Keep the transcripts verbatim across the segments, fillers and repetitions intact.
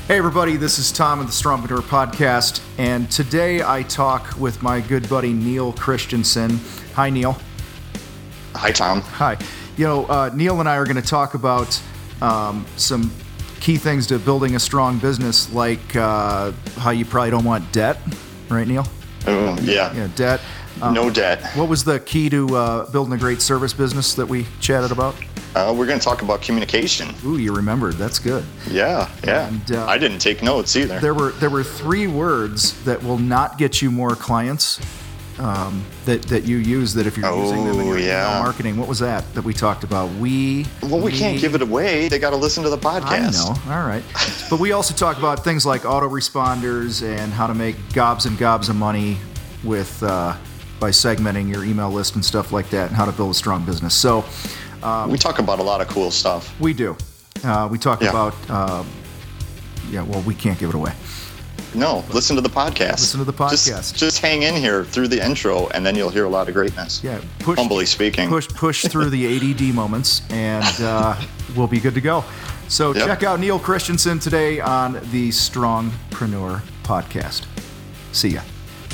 Hey everybody, this is Tom of the Strongpreneur Podcast, and today I talk with my good buddy Neil Christensen. Hi Neil. Hi Tom. Hi. You know, uh, Neil and I are going to talk about um, some key things to building a strong business, like uh, how you probably don't want debt, right Neil? Oh, yeah. Yeah, debt. Um, no debt. What was the key to uh, building a great service business that we chatted about? Uh, we're going to talk about communication. Ooh, you remembered. That's good. Yeah, yeah. And, uh, I didn't take notes either. There were there were three words that will not get you more clients um, that that you use that if you're oh, using them in your yeah. email marketing. What was that that we talked about? We. Well, we me, can't give it away. They got to listen to the podcast. I know. All right. But we also talk about things like autoresponders and how to make gobs and gobs of money with uh, by segmenting your email list and stuff like that, and how to build a strong business. So. Um, we talk about a lot of cool stuff. We do. Uh, we talk yeah. about, uh, yeah, well, we can't give it away. No, but listen to the podcast. Listen to the podcast. Just, just hang in here through the intro, and then you'll hear a lot of greatness. Yeah, push, humbly speaking. Push, push through the A D D moments, and uh, we'll be good to go. So yep. Check out Neil Christensen today on the Strongpreneur Podcast. See ya.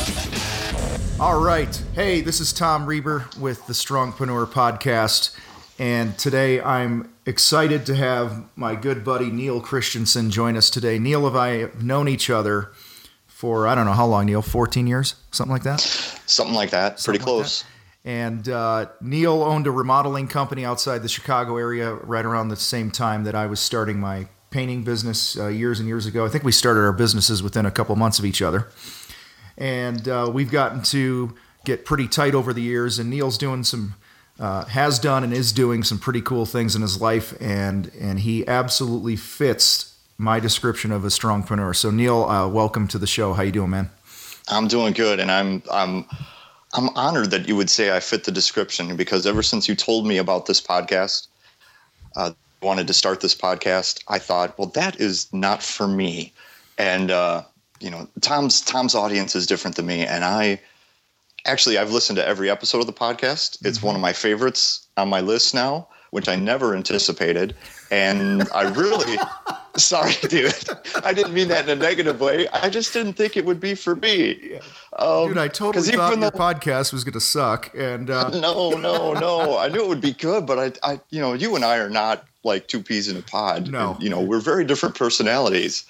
All right. Hey, this is Tom Reber with the Strongpreneur Podcast. And today I'm excited to have my good buddy Neil Christensen join us today. Neil and I have known each other for, I don't know how long, Neil, fourteen years? Something like that? Something like that. Something Pretty close. Like that. And uh, Neil owned a remodeling company outside the Chicago area right around the same time that I was starting my painting business uh, years and years ago. I think we started our businesses within a couple months of each other. And uh, we've gotten to get pretty tight over the years, and Neil's doing some... Uh, has done and is doing some pretty cool things in his life, and and he absolutely fits my description of a strongpreneur. So Neil, uh, welcome to the show. How you doing, man? I'm doing good, and I'm I'm I'm honored that you would say I fit the description, because ever since you told me about this podcast, uh, wanted to start this podcast, I thought, well, that is not for me. And uh, you know, Tom's Tom's audience is different than me, and I. Actually, I've listened to every episode of the podcast. It's mm-hmm. one of my favorites on my list now, which I never anticipated. And I really, sorry, dude, I didn't mean that in a negative way. I just didn't think it would be for me. Yeah. Um, dude, I totally thought your though, podcast was going to suck. And uh... no, no, no. I knew it would be good, but I, I, you know, you and I are not like two peas in a pod. No, and, you know, we're very different personalities,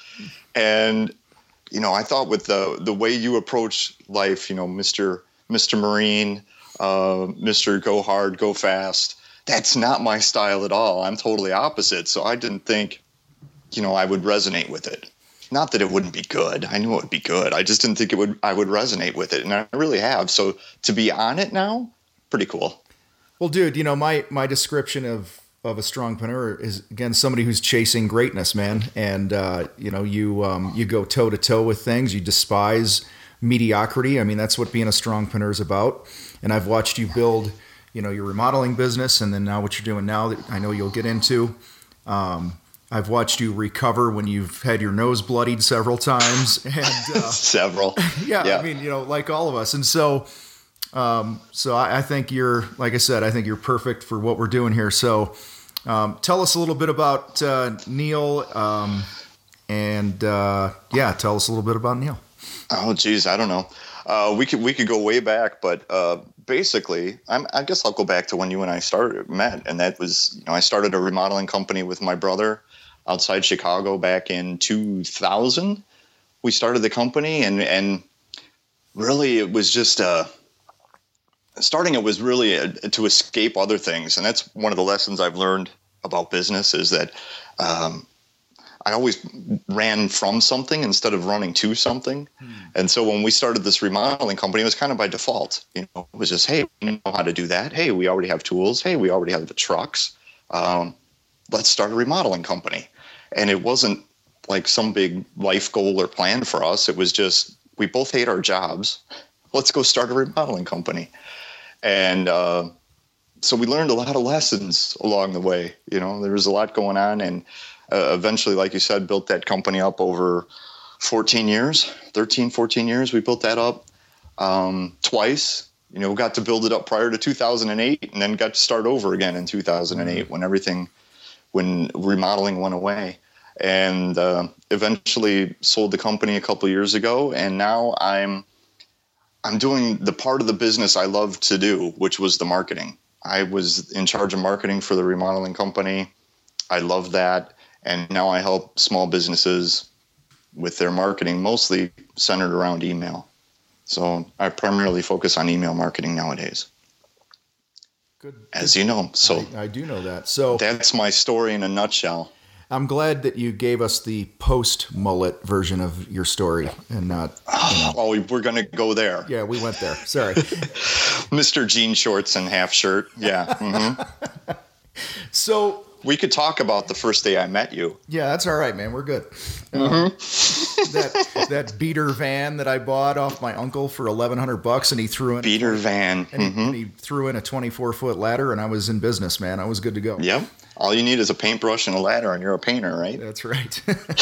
and you know, I thought with the the way you approach life, you know, Mister Mister Marine, uh, Mister Go Hard, Go Fast. That's not my style at all. I'm totally opposite. So I didn't think, you know, I would resonate with it. Not that it wouldn't be good. I knew it would be good. I just didn't think it would. I would resonate with it, and I really have. So to be on it now, pretty cool. Well, dude, you know, my my description of of a strongpreneur is, again, somebody who's chasing greatness, man. And uh, you know, you um, you go toe to toe with things. You despise mediocrity. I mean, that's what being a strongpreneur is about. And I've watched you build, you know, your remodeling business, and then now what you're doing now that I know you'll get into. Um, I've watched you recover when you've had your nose bloodied several times. And uh, several. Yeah, yeah. I mean, you know, like all of us. And so, um, so I, I think you're, like I said, I think you're perfect for what we're doing here. So, um, tell us a little bit about uh, Neil, um, and uh, yeah, tell us a little bit about Neil. Oh, geez, I don't know. Uh, we could we could go way back, but uh, basically, I'm, I guess I'll go back to when you and I started met, and that was, you know, I started a remodeling company with my brother outside Chicago back in two thousand. We started the company, and and really it was just uh, starting. It was really a, to escape other things, and that's one of the lessons I've learned about business is that. Um, I always ran from something instead of running to something. Hmm. And so when we started this remodeling company, it was kind of by default. You know, it was just, hey, we know how to do that. Hey, we already have tools. Hey, we already have the trucks. Um, let's start a remodeling company. And it wasn't like some big life goal or plan for us. It was just, we both hate our jobs. Let's go start a remodeling company. And uh, so we learned a lot of lessons along the way. You know, there was a lot going on, and Uh, eventually, like you said, built that company up over fourteen years, thirteen, fourteen years. We built that up um, twice. You know, got to build it up prior to two thousand eight, and then got to start over again in two thousand eight when everything, when remodeling went away. and uh, eventually sold the company a couple years ago. And now I'm I'm doing the part of the business I love to do, which was the marketing. I was in charge of marketing for the remodeling company. I love that. And now I help small businesses with their marketing, mostly centered around email. So I primarily focus on email marketing nowadays. Good. As good. you know. So I, I do know that. So that's my story in a nutshell. I'm glad that you gave us the post-mullet version of your story and not, you know. Oh, we're going to go there. Yeah, we went there. Sorry. Mister Jean Shorts and half shirt. Yeah. Mm-hmm. So we could talk about the first day I met you. Yeah, that's all right, man. We're good. Mm-hmm. Um, that that beater van that I bought off my uncle for eleven hundred bucks, and he threw in beater a, van, and, mm-hmm. he, and he threw in a twenty-four foot ladder, and I was in business, man. I was good to go. Yep. All you need is a paintbrush and a ladder, and you're a painter, right? That's right.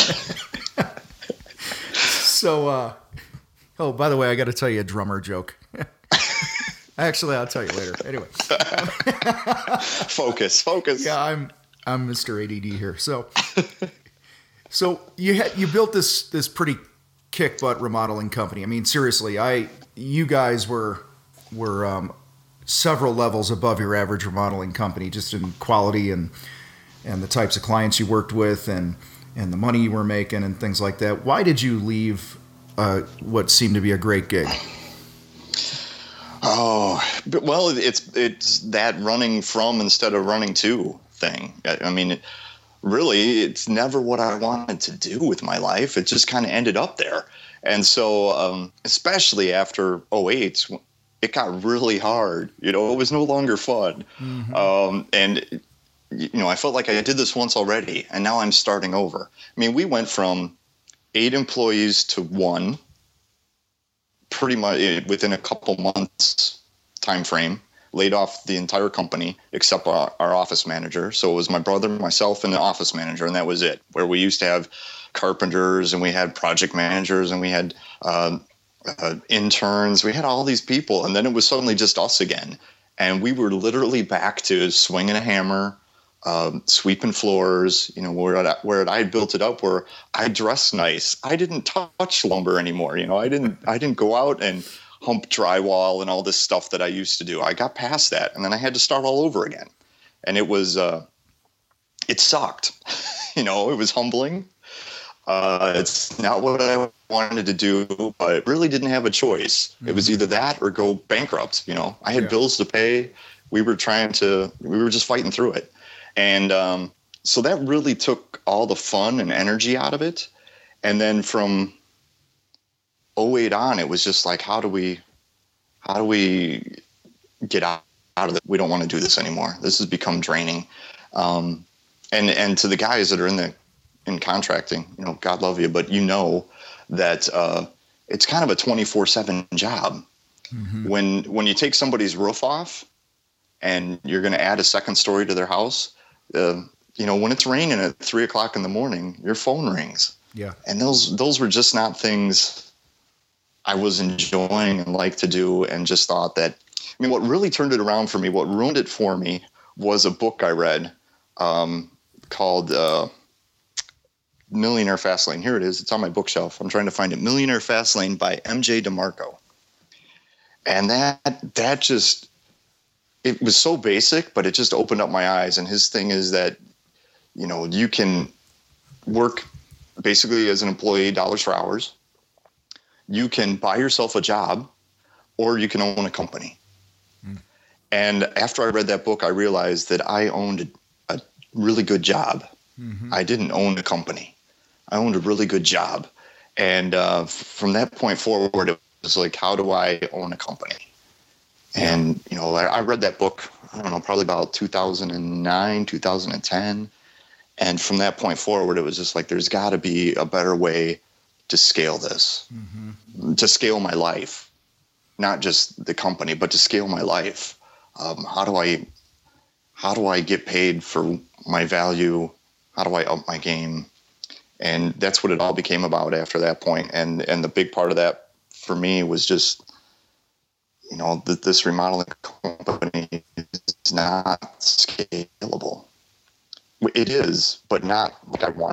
So, uh, oh, by the way, I got to tell you a drummer joke. Actually, I'll tell you later. Anyway, focus, focus. Yeah, I'm I'm Mister A D D here. So, so you had you built this this pretty kick butt remodeling company. I mean, seriously, I you guys were were um, several levels above your average remodeling company, just in quality and and the types of clients you worked with and and the money you were making and things like that. Why did you leave uh, what seemed to be a great gig? Oh, well, it's it's that running from instead of running to thing. I mean, really, it's never what I wanted to do with my life. It just kind of ended up there. And so, um, especially after oh eight, it got really hard. You know, it was no longer fun. Mm-hmm. Um, and, you know, I felt like I did this once already, and now I'm starting over. I mean, we went from eight employees to one pretty much within a couple months time frame, laid off the entire company except our, our office manager. So it was my brother, myself, and the office manager, and that was it. Where we used to have carpenters and we had project managers and we had uh, uh, interns. We had all these people, and then it was suddenly just us again. And we were literally back to swinging a hammer, um, sweeping floors, you know, where I, where I built it up, where I dressed nice. I didn't touch lumber anymore. You know, I didn't, I didn't go out and hump drywall and all this stuff that I used to do. I got past that, and then I had to start all over again. And it was, uh, it sucked. You know, it was humbling. Uh, it's not what I wanted to do, but really didn't have a choice. Mm-hmm. It was either that or go bankrupt. You know, I had yeah. bills to pay. We were trying to, we were just fighting through it. And um, so that really took all the fun and energy out of it. And then from oh eight on, it was just like, how do we, how do we get out, out of it? We don't want to do this anymore. This has become draining. Um, and, and to the guys that are in the, in contracting, you know, God love you, but you know that uh, it's kind of a twenty-four seven job. Mm-hmm. When, when you take somebody's roof off and you're going to add a second story to their house, uh, you know, when it's raining at three o'clock in the morning, your phone rings. Yeah. And those, those were just not things I was enjoying and like to do. And just thought that, I mean, what really turned it around for me, what ruined it for me was a book I read um, called uh, Millionaire Fastlane. Here it is. It's on my bookshelf. I'm trying to find it. Millionaire Fastlane by M J DeMarco. And that, that just, it was so basic, but it just opened up my eyes. And his thing is that, you know, you can work basically as an employee, dollars for hours. You can buy yourself a job, or you can own a company. Mm. And after I read that book, I realized that I owned a really good job. Mm-hmm. I didn't own a company. I owned a really good job. And uh, from that point forward, it was like, how do I own a company? And, you know, I, I read that book, I don't know, probably about two thousand nine, two thousand ten. And from that point forward, it was just like, there's got to be a better way to scale this, mm-hmm. to scale my life, not just the company, but to scale my life. Um, how do I, how do I get paid for my value? How do I up my game? And that's what it all became about after that point. And, and the big part of that for me was just, you know, that this remodeling company is not scalable. It is, but not like I wanted.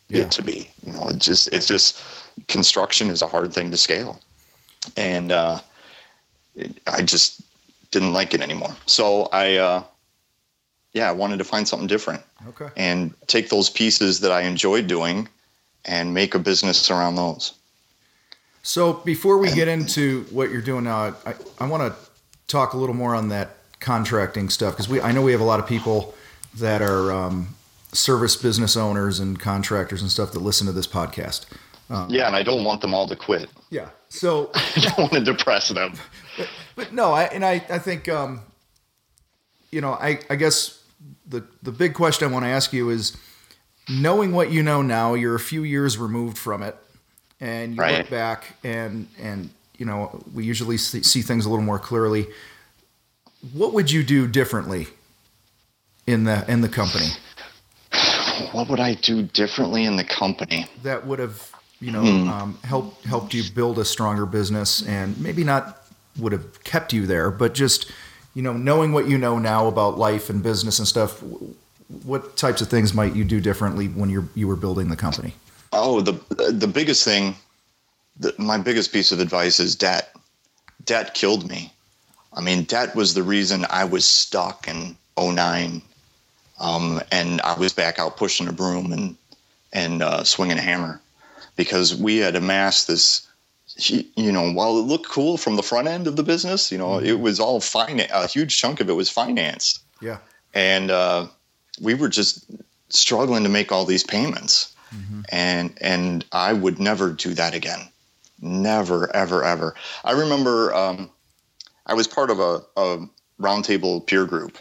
yeah. it to be. You know, it's just it's just construction is a hard thing to scale, and uh, it, I just didn't like it anymore. So I, uh, yeah, I wanted to find something different. Okay. And take those pieces that I enjoyed doing and make a business around those. So before we get into what you're doing now, I, I want to talk a little more on that contracting stuff, because we I know we have a lot of people that are um, service business owners and contractors and stuff that listen to this podcast. Um, yeah, and I don't want them all to quit. Yeah. So I don't want to depress them. But, but no, I and I, I think um, you know, I, I guess the the big question I want to ask you is, knowing what you know now, you're a few years removed from it, and you right. look back and and you know, we usually see, see things a little more clearly. What would you do differently in the in the company? What would I do differently in the company that would have, you know, hmm. um, helped helped you build a stronger business, and maybe not would have kept you there, but just, you know, knowing what you know now about life and business and stuff, what types of things might you do differently when you're you were building the company? Oh, the the biggest thing, the, my biggest piece of advice is debt. Debt killed me. I mean, debt was the reason I was stuck in oh nine, um, and I was back out pushing a broom and and uh, swinging a hammer, because we had amassed this. You know, while it looked cool from the front end of the business, you know, it was all fine. A huge chunk of it was financed. Yeah, and uh, we were just struggling to make all these payments, mm-hmm. and and I would never do that again. Never, ever, ever. I remember. Um, I was part of a, a roundtable peer group,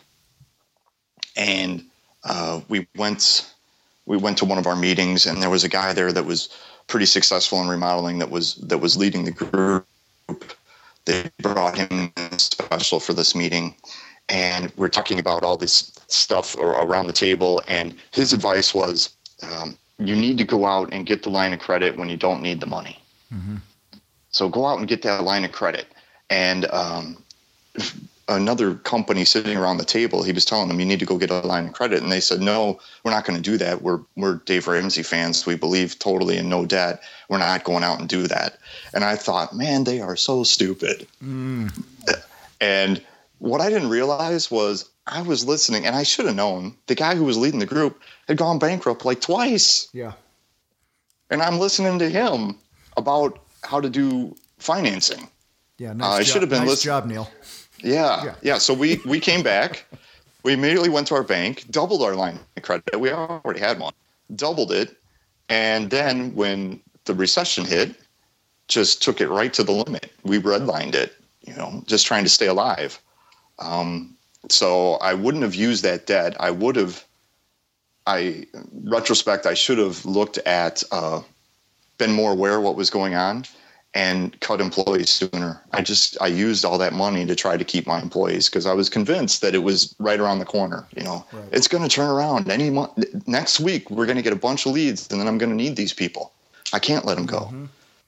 and uh, we went we went to one of our meetings, and there was a guy there that was pretty successful in remodeling that was that was leading the group. They brought him in special for this meeting, and we're talking about all this stuff around the table, and his advice was, um, you need to go out and get the line of credit when you don't need the money. Mm-hmm. So go out and get that line of credit. And um, another company sitting around the table, he was telling them, you need to go get a line of credit. And they said, no, we're not going to do that. We're we're Dave Ramsey fans. We believe totally in no debt. We're not going out and do that. And I thought, man, they are so stupid. Mm. And what I didn't realize was I was listening, and I should have known. The guy who was leading the group had gone bankrupt like twice. Yeah. And I'm listening to him about how to do financing. Yeah, nice uh, I job. should have been nice listening. job, Neil. Yeah, yeah, yeah. So we, we came back. We immediately went to our bank, doubled our line of credit. We already had one. Doubled it. And then when the recession hit, just took it right to the limit. We redlined it, you know, just trying to stay alive. Um, so I wouldn't have used that debt. I would have, I, retrospect, I should have looked at, uh, been more aware of what was going on and cut employees sooner. I just, I used all that money to try to keep my employees because I was convinced that it was right around the corner. You know, right. It's going to turn around any month. Next week, we're going to get a bunch of leads, and then I'm going to need these people. I can't let them go. Mm-hmm.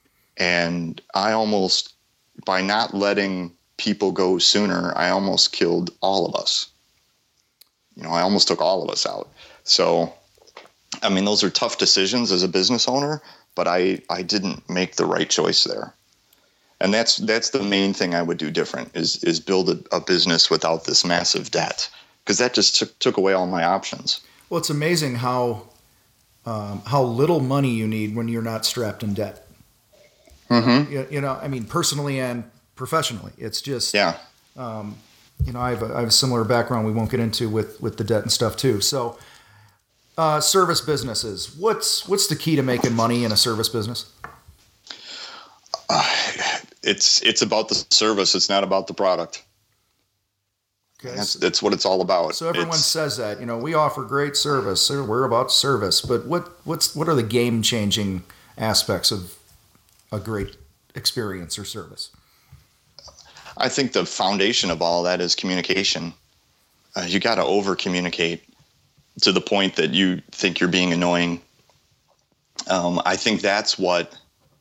And I almost, by not letting people go sooner, I almost killed all of us. You know, I almost took all of us out. So, I mean, those are tough decisions as a business owner, but I, I didn't make the right choice there. And that's that's the main thing I would do different is is build a, a business without this massive debt, because that just took, took away all my options. Well, it's amazing how um, how little money you need when you're not strapped in debt. Mm-hmm. You, you know, I mean, personally and professionally, it's just, yeah. Um, you know, I have, a, I have a similar background we won't get into with, with the debt and stuff too. So uh, service businesses, what's what's the key to making money in a service business? Uh, it's it's about the service. It's not about the product. Okay. That's, that's what it's all about. So everyone it's, says that, you know, we offer great service, or we're about service, but what what's what are the game-changing aspects of a great experience or service? I think the foundation of all that is communication. Uh, you got to over communicate to the point that you think you're being annoying. Um, I think that's what.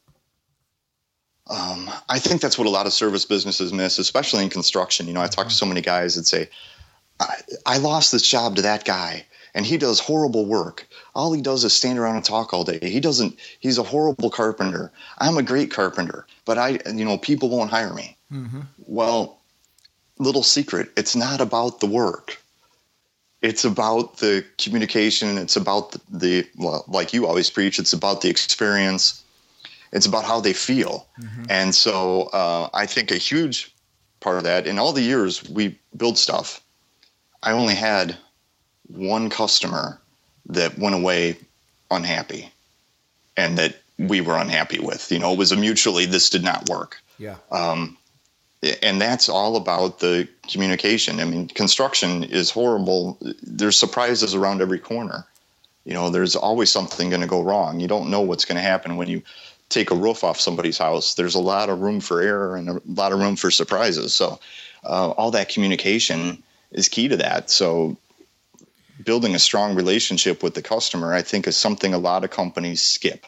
Um, I think that's what a lot of service businesses miss, especially in construction. You know, I talk to so many guys that say, I, I lost this job to that guy, and he does horrible work. All he does is stand around and talk all day. He doesn't, he's a horrible carpenter. I'm a great carpenter, but I, you know, people won't hire me. Mm-hmm. Well, little secret, it's not about the work. It's about the communication. It's about the, the well, like you always preach, it's about the experience. It's about how they feel. Mm-hmm. And so uh, I think a huge part of that, in all the years we build stuff, I only had one customer that went away unhappy and that we were unhappy with. You know, it was a mutually, this did not work. Yeah. Um, and that's all about the communication. I mean, construction is horrible. There's surprises around every corner. You know, there's always something going to go wrong. You don't know what's going to happen when you take a roof off somebody's house. There's a lot of room for error and a lot of room for surprises. So uh, all that communication is key to that. So building a strong relationship with the customer, I think, is something a lot of companies skip.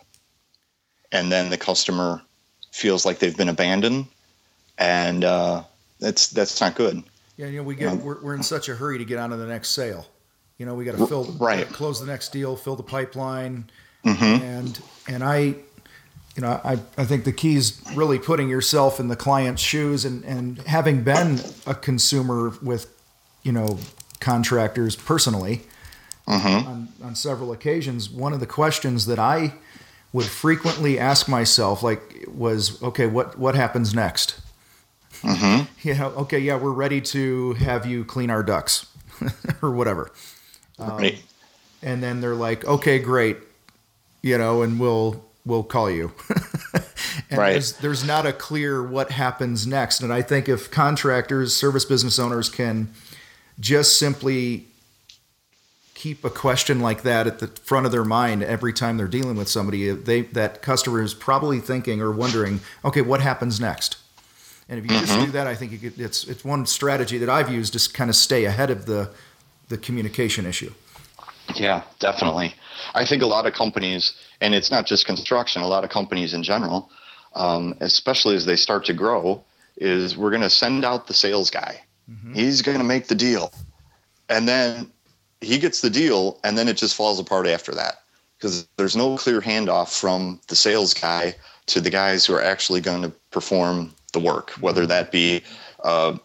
And then the customer feels like they've been abandoned, and uh, that's that's not good. Yeah, you know, we get you know, we're, we're in such a hurry to get on to the next sale. You know, we got to fill, right. close the next deal, fill the pipeline, mm-hmm. and and I, you know, I I think the key is really putting yourself in the client's shoes, and and having been a consumer with, you know, contractors personally, mm-hmm. on on several occasions. One of the questions that I would frequently ask myself, like, was, okay, what what happens next? Mm-hmm. You know, okay, yeah, we're ready to have you clean our ducts or whatever. Um, right. And then they're like, okay, great, you know, and we'll we'll call you. And right. there's, there's not a clear what happens next. And I think if contractors, service business owners can just simply keep a question like that at the front of their mind every time they're dealing with somebody, they that customer is probably thinking or wondering, okay, what happens next? And if you mm-hmm. just do that, I think you could, it's it's one strategy that I've used to kind of stay ahead of the the communication issue. Yeah, definitely. I think a lot of companies, and it's not just construction, a lot of companies in general, um, especially as they start to grow, is we're going to send out the sales guy. Mm-hmm. He's going to make the deal. And then he gets the deal, and then it just falls apart after that, because there's no clear handoff from the sales guy to the guys who are actually going to perform the work, whether that be, uh,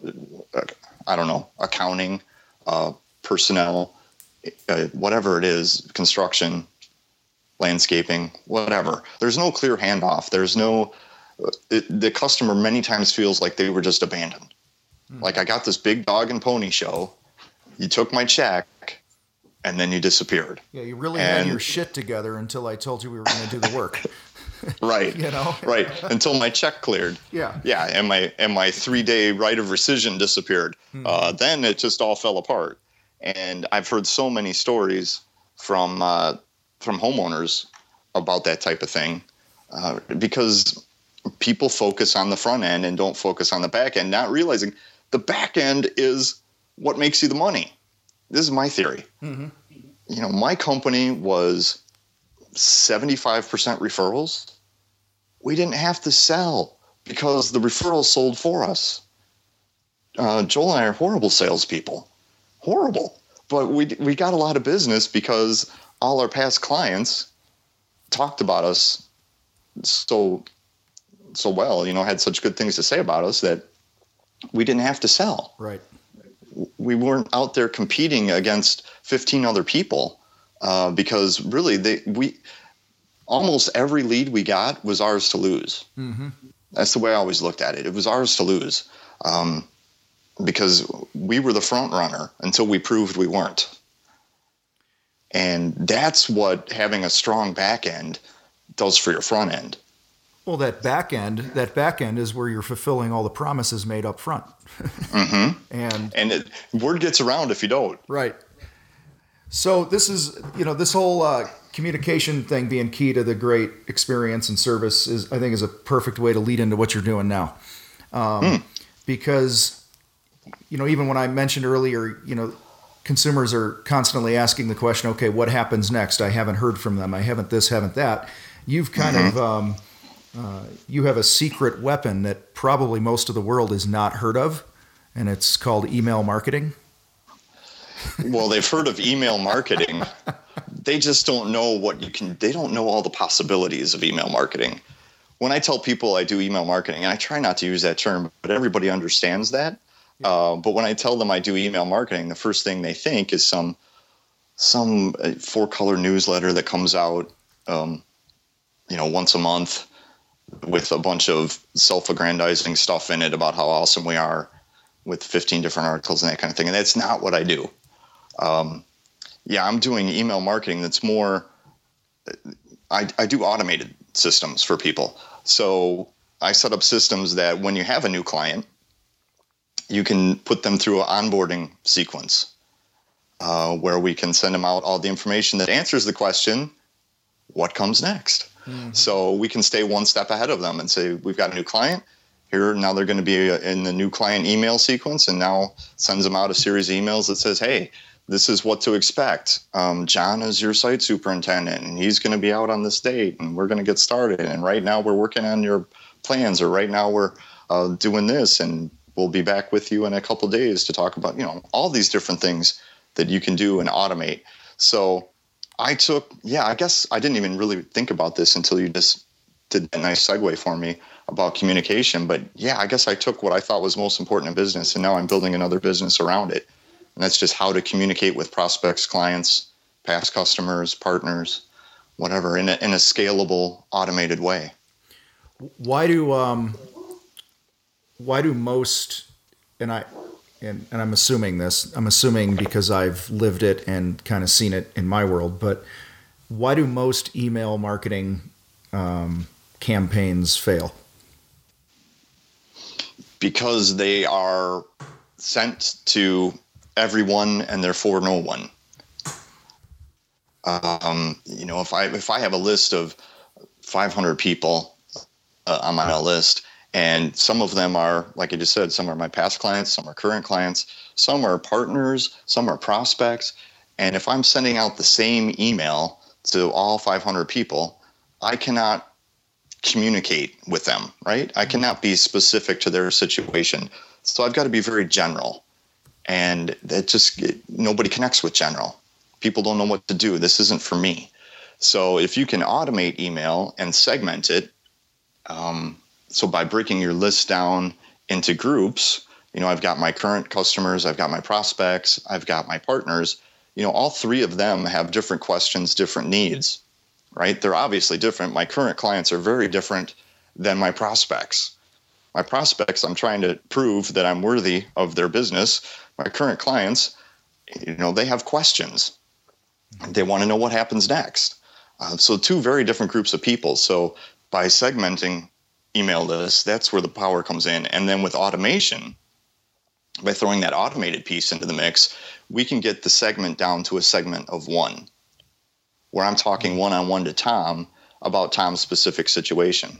I don't know, accounting, uh, personnel, uh, whatever it is, construction, landscaping, whatever. There's no clear handoff. There's no, it, the customer many times feels like they were just abandoned. Mm. Like, I got this big dog and pony show. You took my check, and then you disappeared. Yeah, you really and, had your shit together until I told you we were going to do the work. Right. You know? Right. Until my check cleared. Yeah. Yeah. And my and my three day right of rescission disappeared. Hmm. Uh, then it just all fell apart. And I've heard so many stories from uh, from homeowners about that type of thing, uh, because people focus on the front end and don't focus on the back end, not realizing the back end is what makes you the money. This is my theory. Mm-hmm. You know, my company was seventy-five percent referrals. We didn't have to sell because the referrals sold for us. Uh, Joel and I are horrible salespeople. Horrible. But we we got a lot of business because all our past clients talked about us so so well, you know, had such good things to say about us that we didn't have to sell. Right. We weren't out there competing against fifteen other people, uh, because really they we almost every lead we got was ours to lose. Mm-hmm. That's the way I always looked at it. It was ours to lose, um, because we were the front runner until we proved we weren't. And that's what having a strong back end does for your front end. Well, that back end, that back end is where you're fulfilling all the promises made up front. Mm-hmm. And and it, word gets around if you don't. Right. So this is, you know, this whole uh, communication thing being key to the great experience and service is, I think, is a perfect way to lead into what you're doing now. Um, mm. Because, you know, even when I mentioned earlier, you know, consumers are constantly asking the question, okay, what happens next? I haven't heard from them. I haven't this, haven't that. You've kind mm-hmm. of, um, uh, you have a secret weapon that probably most of the world has not heard of, and it's called email marketing. well, they've heard of email marketing. They just don't know what you can, they don't know all the possibilities of email marketing. When I tell people I do email marketing, and I try not to use that term, but everybody understands that. Yeah. Uh, but when I tell them I do email marketing, the first thing they think is some some four-color newsletter that comes out, um, you know, once a month with a bunch of self-aggrandizing stuff in it about how awesome we are, with fifteen different articles and that kind of thing. And that's not what I do. Um, yeah, I'm doing email marketing that's more, I, I do automated systems for people. So I set up systems that when you have a new client, you can put them through an onboarding sequence uh, where we can send them out all the information that answers the question, what comes next? Mm-hmm. So we can stay one step ahead of them and say, we've got a new client here. Now they're going to be in the new client email sequence, and now sends them out a series of emails that says, hey, this is what to expect. Um, John is your site superintendent, and he's going to be out on this date, and we're going to get started. And right now we're working on your plans, or right now we're uh, doing this, and we'll be back with you in a couple of days to talk about, you know, all these different things that you can do and automate. So I took, yeah, I guess I didn't even really think about this until you just did a nice segue for me about communication. But yeah, I guess I took what I thought was most important in business, and now I'm building another business around it. And that's just how to communicate with prospects, clients, past customers, partners, whatever, in a, in a scalable, automated way. Why do um, why do most, and I and, and I'm assuming this, I'm assuming because I've lived it and kind of seen it in my world, but why do most email marketing um, campaigns fail? Because they are sent to everyone and therefore no one. Um, you know, if I if I have a list of five hundred people uh, on my list, and some of them are, like I just said, some are my past clients, some are current clients, some are partners, some are prospects, and if I'm sending out the same email to all five hundred people, I cannot communicate with them, right? I cannot be specific to their situation. So I've got to be very general. And that just, it, nobody connects with general. People don't know what to do. This isn't for me. So if you can automate email and segment it, um, so by breaking your list down into groups, you know, I've got my current customers, I've got my prospects, I've got my partners, you know, all three of them have different questions, different needs, right? They're obviously different. My current clients are very different than my prospects. My prospects, I'm trying to prove that I'm worthy of their business. My current clients, you know, they have questions. They want to know what happens next. Uh, so two very different groups of people. So by segmenting email lists, that's where the power comes in. And then with automation, by throwing that automated piece into the mix, we can get the segment down to a segment of one, where I'm talking one-on-one to Tom about Tom's specific situation.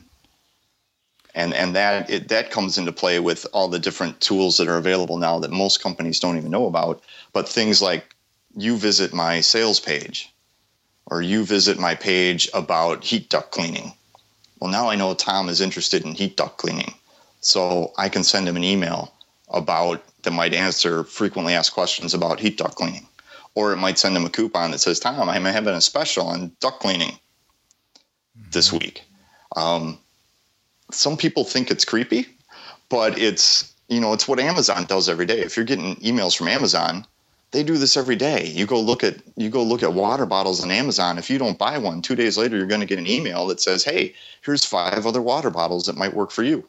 And and that it, that comes into play with all the different tools that are available now that most companies don't even know about. But things like, you visit my sales page, or you visit my page about heat duct cleaning. Well, now I know Tom is interested in heat duct cleaning. So I can send him an email about that might answer frequently asked questions about heat duct cleaning. Or it might send him a coupon that says, Tom, I'm having a special on duct cleaning this week. Um, some people think it's creepy, but it's, you know, it's what Amazon does every day. If you're getting emails from Amazon, they do this every day. You go look at you go look at water bottles on Amazon. If you don't buy one, two days later, you're going to get an email that says, hey, here's five other water bottles that might work for you.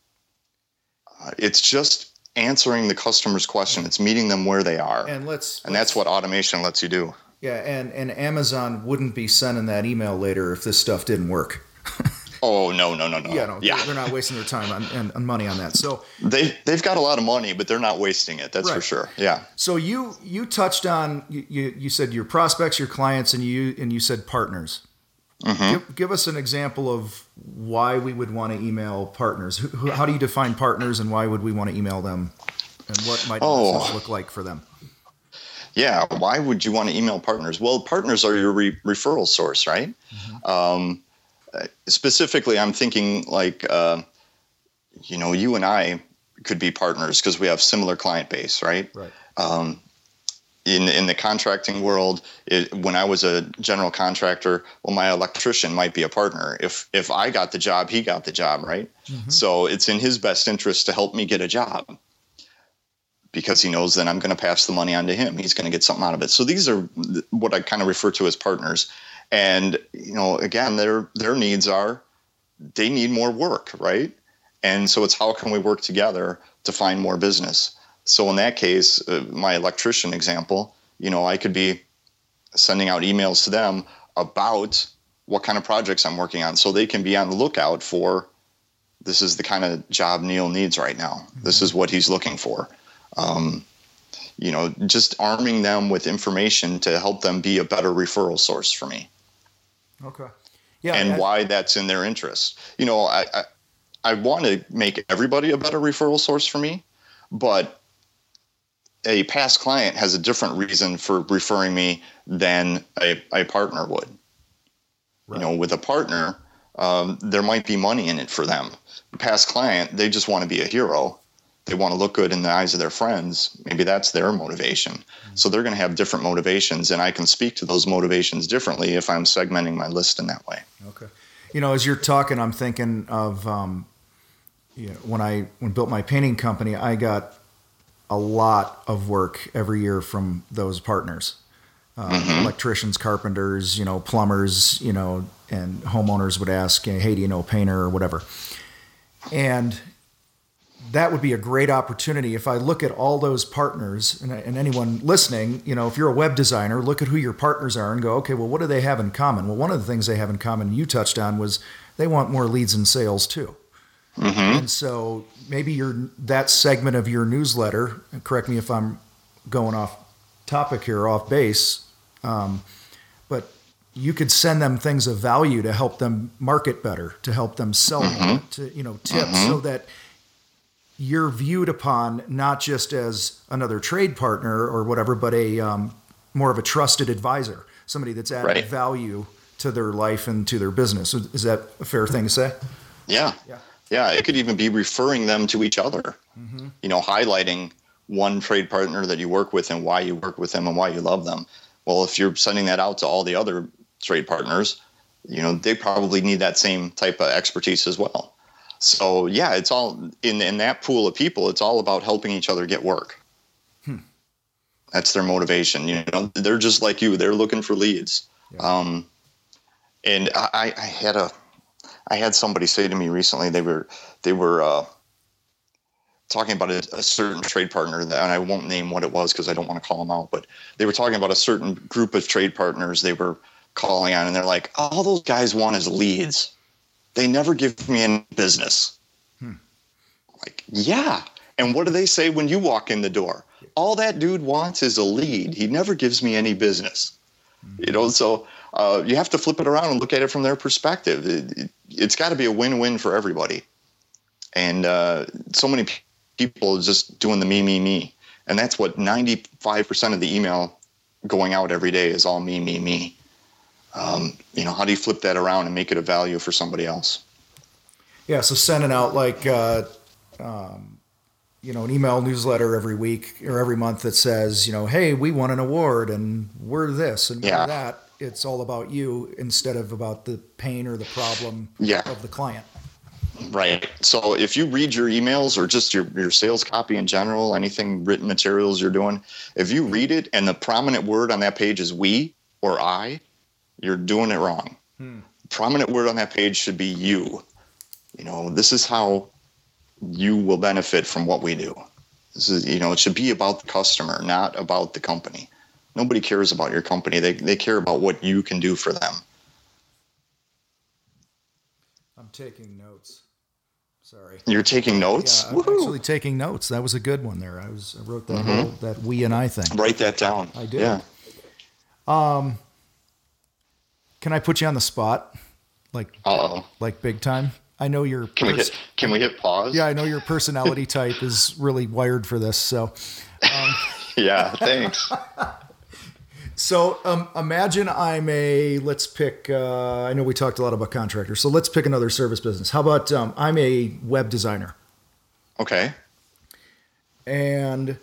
Uh, it's just answering the customer's question. It's meeting them where they are. And let's and that's what automation lets you do. Yeah, and, and Amazon wouldn't be sending that email later if this stuff didn't work. Oh, no, no, no, no. Yeah, no, yeah. They're not wasting their time on, and, and money on that. So they, they've got a lot of money, but they're not wasting it. That's right. For sure. Yeah. So you you touched on, you, you said your prospects, your clients, and you and you said partners. Mm-hmm. Give, give us an example of why we would want to email partners. Who, who, how do you define partners, and why would we want to email them? And what might oh. this look like for them? Yeah. Why would you want to email partners? Well, partners are your re- referral source, right? Mm-hmm. Um, specifically, I'm thinking like, uh, you know, you and I could be partners because we have similar client base, right? Right. Um, in in the contracting world, it, when I was a general contractor, well, my electrician might be a partner. If if I got the job, he got the job, right? Mm-hmm. So it's in his best interest to help me get a job, because he knows that I'm going to pass the money on to him. He's going to get something out of it. So these are what I kind of refer to as partners. And, you know, again, their their needs are, they need more work, right? And so it's how can we work together to find more business? So in that case, uh, my electrician example, you know, I could be sending out emails to them about what kind of projects I'm working on, so they can be on the lookout for, this is the kind of job Neil needs right now. Mm-hmm. This is what he's looking for. Um, you know, just arming them with information to help them be a better referral source for me. Okay. Yeah. And I, why that's in their interest. You know, I, I, I want to make everybody a better referral source for me, but a past client has a different reason for referring me than a, a partner would. Right. You know, with a partner, um, there might be money in it for them. A past client, they just want to be a hero. They want to look good in the eyes of their friends. Maybe that's their motivation. Mm-hmm. So they're going to have different motivations, and I can speak to those motivations differently if I'm segmenting my list in that way. Okay. You know, as you're talking, I'm thinking of um, you know, when I when built my painting company, I got a lot of work every year from those partners, uh, mm-hmm. electricians, carpenters, you know, plumbers, you know, and homeowners would ask, hey, do you know a painter or whatever? And that would be a great opportunity. If I look at all those partners, and, and anyone listening, you know, if you're a web designer, look at who your partners are and go, okay, well, what do they have in common? Well, one of the things they have in common you touched on was they want more leads and sales too. Mm-hmm. And so maybe your that segment of your newsletter, correct me if I'm going off topic here, off base, um, but you could send them things of value to help them market better, to help them sell mm-hmm. more, to, you know, tips mm-hmm. so that you're viewed upon not just as another trade partner or whatever, but a um, more of a trusted advisor, somebody that's added right. value to their life and to their business. Is that a fair thing to say? Yeah. Yeah. Yeah. It could even be referring them to each other, mm-hmm. you know, highlighting one trade partner that you work with and why you work with them and why you love them. Well, if you're sending that out to all the other trade partners, you know, they probably need that same type of expertise as well. So yeah, it's all in in that pool of people. It's all about helping each other get work. Hmm. That's their motivation. You know, they're just like you. They're looking for leads. Yeah. Um, and I, I had a, I had somebody say to me recently. They were they were uh, talking about a, a certain trade partner, that, and I won't name what it was because I don't want to call them out. But they were talking about a certain group of trade partners they were calling on, and they're like, all those guys want is leads. They never give me any business. Hmm. Like, yeah. And what do they say when you walk in the door? All that dude wants is a lead. He never gives me any business. Mm-hmm. You know, so uh, you have to flip it around and look at it from their perspective. It, it, it's got to be a win-win for everybody. And uh, so many p- people just doing the me, me, me. And that's what ninety-five percent of the email going out every day is all me, me, me. Um, you know, how do you flip that around and make it a value for somebody else? Yeah, so sending out like, uh, um, you know, an email newsletter every week or every month that says, you know, hey, we won an award and we're this and yeah. we're that. It's all about you instead of about the pain or the problem yeah. of the client. Right. So if you read your emails or just your, your sales copy in general, anything written materials you're doing, if you read it and the prominent word on that page is we or I, you're doing it wrong. Hmm. Prominent word on that page should be you. You know, this is how you will benefit from what we do. This is, you know, it should be about the customer, not about the company. Nobody cares about your company. They they care about what you can do for them. I'm taking notes. Sorry. You're taking notes? Yeah, I'm Woo-hoo. actually taking notes. That was a good one there. I was I wrote that mm-hmm. whole, that we and I thing. Write that down. I did. Yeah. Um. Can I put you on the spot? Like, Uh-oh. like big time? I know your Can pers- we hit can we hit pause? Yeah, I know your personality type is really wired for this. So um, yeah, thanks. So um, imagine I'm a, let's pick, uh, I know we talked a lot about contractors. So let's pick another service business. How about um, I'm a web designer. Okay. And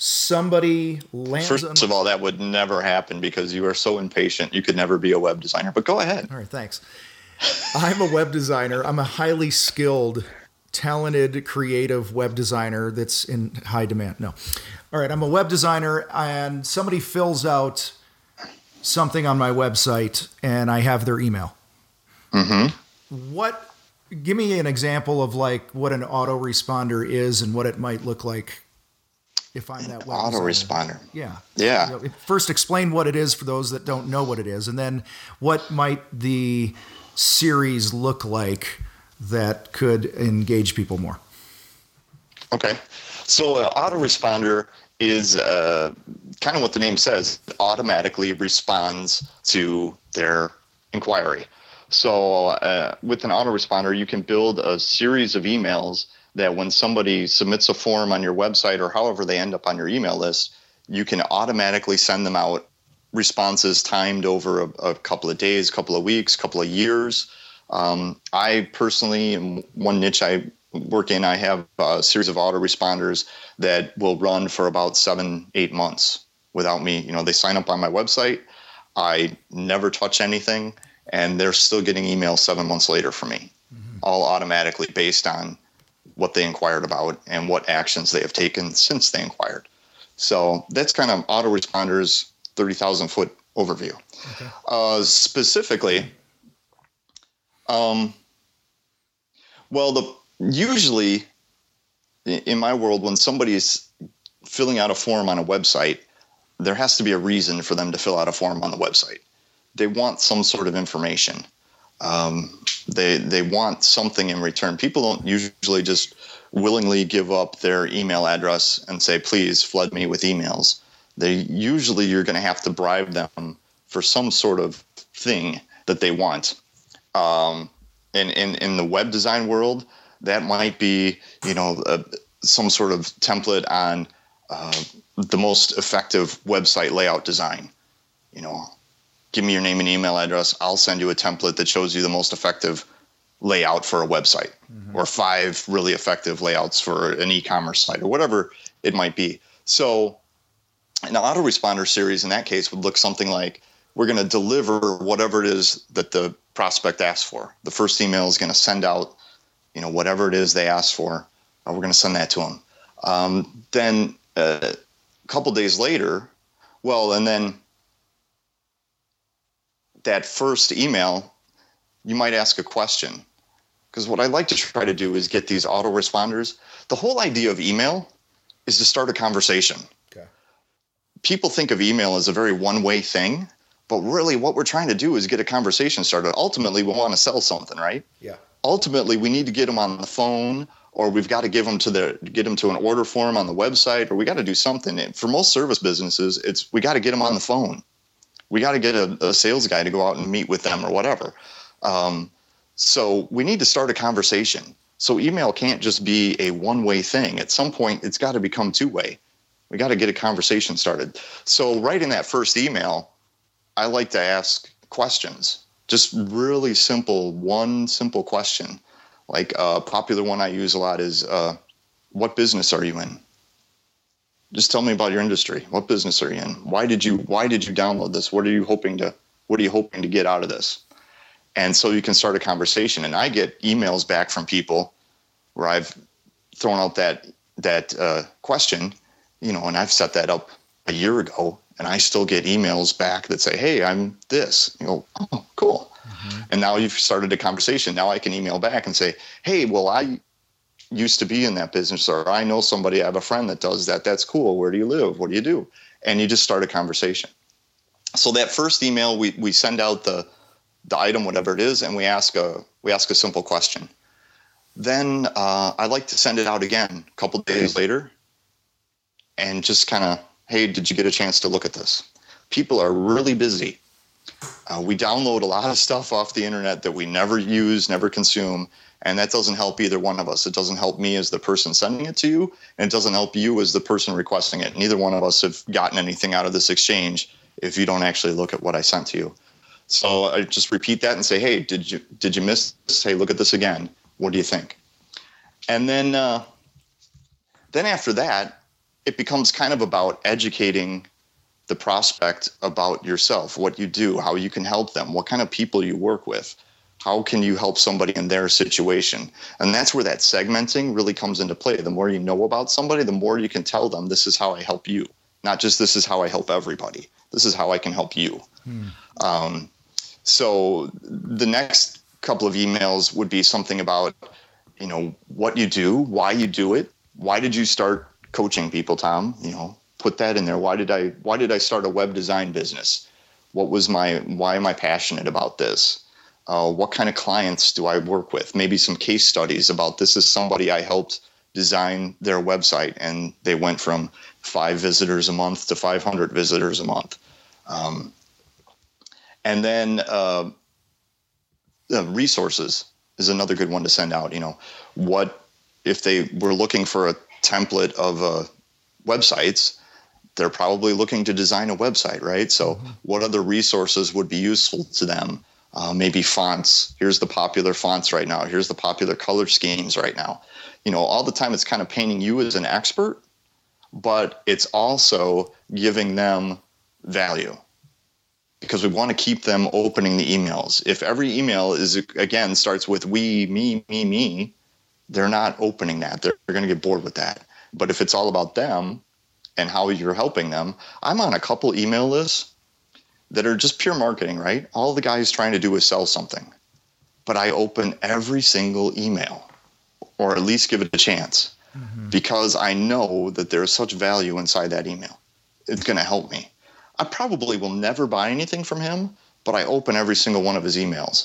somebody lands First on... of all, that would never happen because you are so impatient. You could never be a web designer, but go ahead. All right, thanks. I'm a web designer. I'm a highly skilled, talented, creative web designer that's in high demand. No. All right, I'm a web designer, and somebody fills out something on my website, and I have their email. Mm-hmm. What? Give me an example of like what an autoresponder is and what it might look like if I'm that web autoresponder. Yeah. Yeah. You know, first, explain what it is for those that don't know what it is, and then what might the series look like that could engage people more. Okay. So uh, autoresponder is uh, kind of what the name says. It automatically responds to their inquiry. So uh, with an autoresponder, you can build a series of emails that when somebody submits a form on your website or however they end up on your email list, you can automatically send them out responses timed over a, a couple of days, couple of weeks, couple of years. Um, I personally, in one niche I work in, I have a series of autoresponders that will run for about seven, eight months without me. You know, they sign up on my website. I never touch anything, and they're still getting emails seven months later from me, mm-hmm. all automatically based on what they inquired about and what actions they have taken since they inquired. So that's kind of autoresponders thirty thousand foot overview. Okay. Uh, specifically, um, well, the usually in my world, when somebody's filling out a form on a website, there has to be a reason for them to fill out a form on the website. They want some sort of information. Um, they they want something in return. People don't usually just willingly give up their email address and say, please flood me with emails. They usually you're going to have to bribe them for some sort of thing that they want. Um, in, in, in the web design world, that might be, you know, uh, some sort of template on uh, the most effective website layout design. You know, give me your name and email address. I'll send you a template that shows you the most effective layout for a website, mm-hmm. or five really effective layouts for an e-commerce site or whatever it might be. So an autoresponder series in that case would look something like, we're going to deliver whatever it is that the prospect asks for. The first email is going to send out, you know, whatever it is they asked for. Uh, we're going to send that to them. Um, then uh, a couple days later, well, and then that first email, you might ask a question. Because what I like to try to do is get these autoresponders. The whole idea of email is to start a conversation. Okay. People think of email as a very one-way thing, but really what we're trying to do is get a conversation started. Ultimately, we want to sell something, right? Yeah. Ultimately, we need to get them on the phone, or we've got to give them to the get them to an order form on the website, or we got to do something. And for most service businesses, it's we got to get them on the phone. We got to get a, a sales guy to go out and meet with them or whatever. Um, so we need to start a conversation. So email can't just be a one-way thing. At some point, it's got to become two-way. We got to get a conversation started. So right in that first email, I like to ask questions. Just really simple, one simple question. Like a popular one I use a lot is, uh, what business are you in? Just tell me about your industry. What business are you in? Why did you Why did you download this? What are you hoping to What are you hoping to get out of this? And so you can start a conversation. And I get emails back from people where I've thrown out that that uh, question, you know, and I've set that up a year ago, and I still get emails back that say, "Hey, I'm this." You go, "Oh, cool." Mm-hmm. And now you've started a conversation. Now I can email back and say, "Hey, well, I used to be in that business, or I know somebody, I have a friend that does that. That's cool. Where do you live? What do you do?" And you just start a conversation. So that first email, we, we send out the the item, whatever it is, and we ask a we ask a simple question. Then uh, I like to send it out again a couple days later, and just kind of, hey, did you get a chance to look at this? People are really busy. Uh, we download a lot of stuff off the internet that we never use, never consume, and that doesn't help either one of us. It doesn't help me as the person sending it to you, and it doesn't help you as the person requesting it. Neither one of us have gotten anything out of this exchange if you don't actually look at what I sent to you. So I just repeat that and say, hey, did you did you miss this? Hey, look at this again. What do you think? And then uh, then after that, it becomes kind of about educating the prospect about yourself, what you do, how you can help them, what kind of people you work with, how can you help somebody in their situation. And that's where that segmenting really comes into play. The more you know about somebody, the more you can tell them, this is how I help you. Not just this is how I help everybody. This is how I can help you. Hmm. Um, so the next couple of emails would be something about, you know, what you do, why you do it. Why did you start coaching people, Tom? You know, put that in there. Why did I, why did I start a web design business? What was my, why am I passionate about this? Uh, what kind of clients do I work with? Maybe some case studies about this is somebody I helped design their website and they went from five visitors a month to five hundred visitors a month. Um, and then uh, the resources is another good one to send out. You know, what if they were looking for a template of uh, websites, they're probably looking to design a website, right? So mm-hmm. what other resources would be useful to them? Uh, maybe fonts. Here's the popular fonts right now. Here's the popular color schemes right now. You know, all the time it's kind of painting you as an expert, but it's also giving them value because we want to keep them opening the emails. If every email is, again, starts with we, me, me, me, they're not opening that. They're, they're going to get bored with that. But if it's all about them and how you're helping them, I'm on a couple email lists that are just pure marketing, right? All the guy's trying to do is sell something. But I open every single email, or at least give it a chance, mm-hmm. because I know that there's such value inside that email. It's going to help me. I probably will never buy anything from him, but I open every single one of his emails.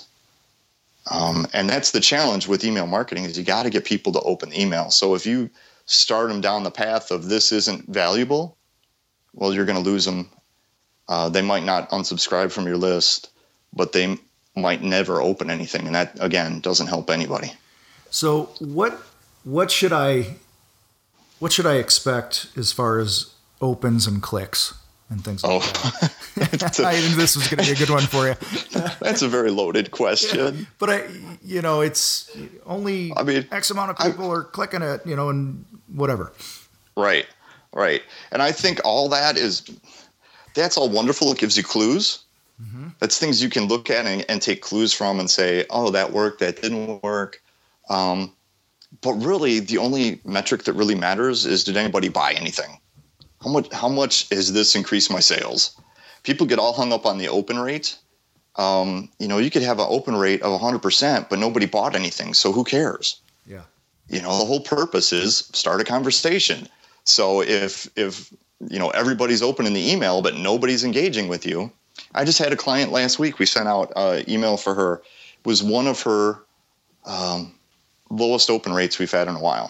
Um, and that's the challenge with email marketing is you got to get people to open the email. So if you start them down the path of this isn't valuable, well, you're going to lose them. Uh, they might not unsubscribe from your list, but they might never open anything. And that, again, doesn't help anybody. So what what should I what should I expect as far as opens and clicks and things like oh. that? a, I knew this was going to be a good one for you. That's a very loaded question. Yeah, but I, you know, it's only I mean, X amount of people I, are clicking it, you know, and whatever. Right, right. And I think all that is, that's all wonderful. It gives you clues. Mm-hmm. That's things you can look at and, and take clues from and say, oh, that worked, that didn't work. Um, but really, the only metric that really matters is did anybody buy anything? How much? How much has this increased my sales? People get all hung up on the open rate. Um, you know, you could have an open rate of one hundred percent, but nobody bought anything. So who cares? Yeah. You know, the whole purpose is start a conversation. So if if you know everybody's opening the email, but nobody's engaging with you. I just had a client last week. We sent out an email for her. It was one of her um, lowest open rates we've had in a while.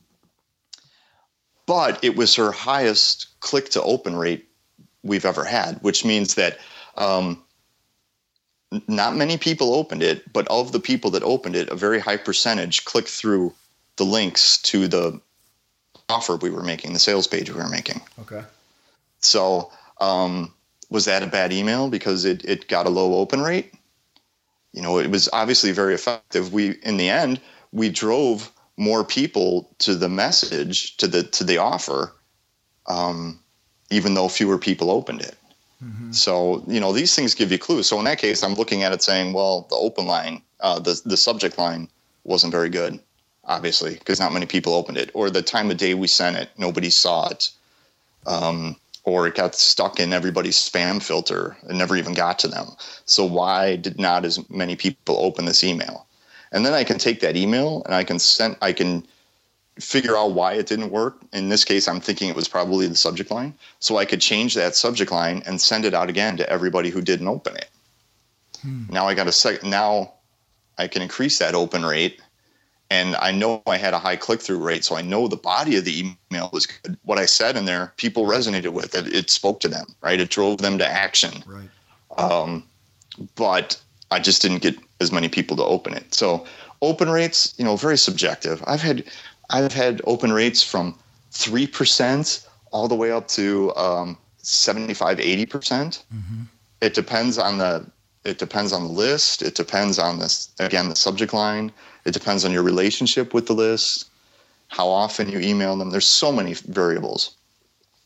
But it was her highest click to open rate we've ever had, which means that um, not many people opened it, but of the people that opened it, a very high percentage clicked through the links to the offer we were making, the sales page we were making. Okay. So um, was that a bad email because it, it got a low open rate? You know, it was obviously very effective. We, in the end, we drove more people to the message, to the to the offer, um, even though fewer people opened it. Mm-hmm. So, you know, these things give you clues. So in that case, I'm looking at it saying, well, the open line, uh, the, the subject line wasn't very good, obviously, because not many people opened it. Or the time of day we sent it, nobody saw it. Um, or it got stuck in everybody's spam filter and never even got to them. So why did not as many people open this email? And then I can take that email and I can send, I can figure out why it didn't work. In this case, I'm thinking it was probably the subject line. So I could change that subject line and send it out again to everybody who didn't open it. Hmm. Now I got a sec. Now I can increase that open rate, and I know I had a high click-through rate, so I know the body of the email was good. What I said in there, people resonated with it. It spoke to them, right? It drove them to action. Right. Um, but I just didn't get as many people to open it. So open rates, you know, very subjective. I've had I've had open rates from three percent all the way up to um, seventy-five, eighty percent. Mm-hmm. It depends on the it depends on the list. It depends on this, again, the subject line. It depends on your relationship with the list, how often you email them. There's so many variables.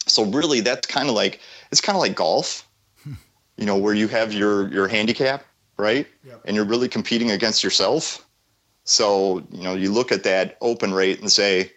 So really, that's kind of like it's kind of like golf, you know, where you have your your handicap, right? Yep. And you're really competing against yourself. So, you know, you look at that open rate and say,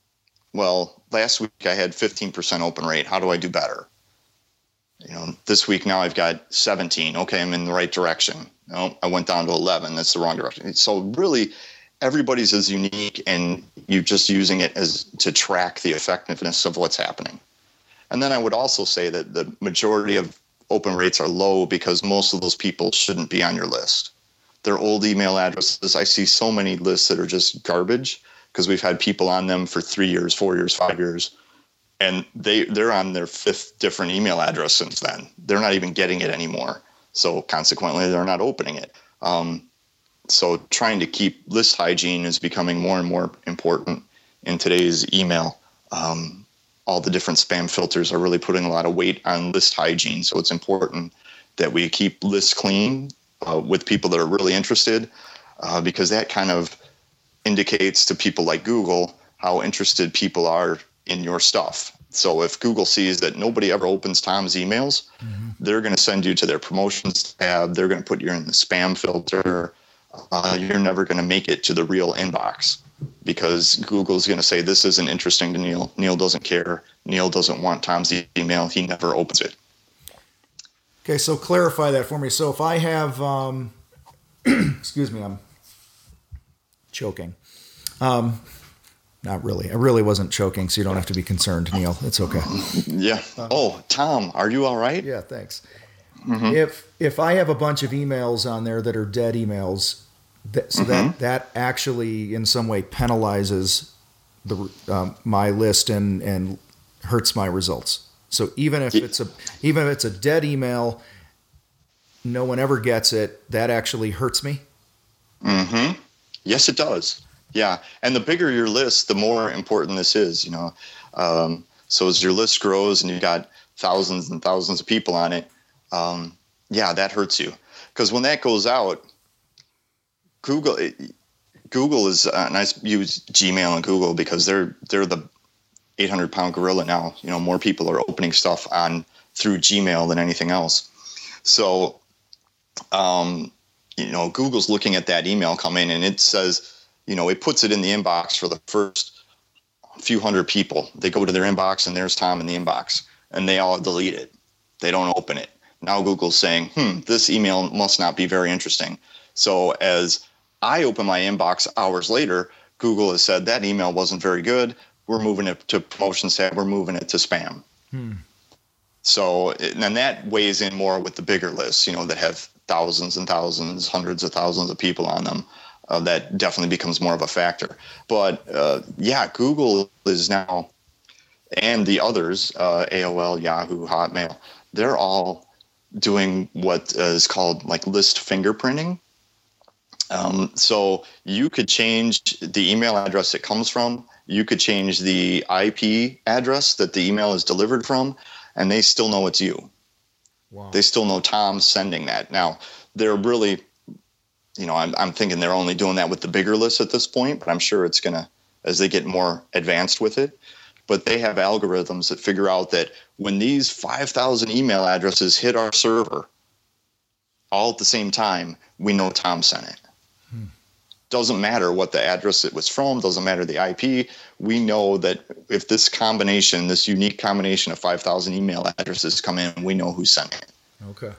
well, last week I had fifteen percent open rate. How do I do better? You know, this week now I've got seventeen. Okay, I'm in the right direction. No, I went down to eleven. That's the wrong direction. So really, everybody's is unique, and you're just using it as to track the effectiveness of what's happening. And then I would also say that the majority of open rates are low because most of those people shouldn't be on your list. They're old email addresses. I see so many lists that are just garbage because we've had people on them for three years, four years, five years, and they, they're on their fifth different email address since then. They're not even getting it anymore. So consequently, they're not opening it. Um, so trying to keep list hygiene is becoming more and more important in today's email. Um, all the different spam filters are really putting a lot of weight on list hygiene. So it's important that we keep lists clean uh, with people that are really interested, uh, because that kind of indicates to people like Google how interested people are in your stuff. So if Google sees that nobody ever opens Tom's emails, mm-hmm. they're going to send you to their promotions tab. They're going to put you in the spam filter. Uh, you're never going to make it to the real inbox because Google's going to say, this isn't interesting to Neil. Neil doesn't care. Neil doesn't want Tom's email. He never opens it. Okay, so clarify that for me. So if I have, um, excuse me, I'm choking. Um, not really. I really wasn't choking, so you don't have to be concerned, Neil. It's okay. Yeah. Uh, oh, Tom, are you all right? Yeah, thanks. Mm-hmm. If if I have a bunch of emails on there that are dead emails, that, so mm-hmm. that that actually in some way penalizes the um, my list and and hurts my results. So even if it's a even if it's a dead email, no one ever gets it. That actually hurts me. Mm-hmm. Yes, it does. Yeah, and the bigger your list, the more important this is. You know, um, so as your list grows and you got thousands and thousands of people on it, um, yeah, that hurts you because when that goes out, Google, it, Google is, uh, and I use Gmail and Google because they're they're the eight hundred pound gorilla now. You know, more people are opening stuff on through Gmail than anything else. So, um, you know, Google's looking at that email come in and it says, you know, it puts it in the inbox for the first few hundred people. They go to their inbox and there's Tom in the inbox and they all delete it. They don't open it. Now Google's saying, hmm, this email must not be very interesting. So as I open my inbox hours later, Google has said that email wasn't very good. We're moving it to promotions tab. We're moving it to spam. Hmm. So, and then that weighs in more with the bigger lists, you know, that have thousands and thousands, hundreds of thousands of people on them. Uh, that definitely becomes more of a factor. But uh, yeah, Google is now, and the others, uh, A O L, Yahoo, Hotmail, they're all doing what is called like list fingerprinting. Um, so you could change the email address it comes from. You could change the I P address that the email is delivered from, and they still know it's you. Wow. They still know Tom's sending that. Now, they're really... You know, I'm I'm thinking they're only doing that with the bigger lists at this point, but I'm sure it's going to, as they get more advanced with it. But they have algorithms that figure out that when these five thousand email addresses hit our server all at the same time, we know Tom sent it. Hmm. Doesn't matter what the address it was from, doesn't matter the I P. We know that if this combination, this unique combination of five thousand email addresses come in, we know who sent it. Okay.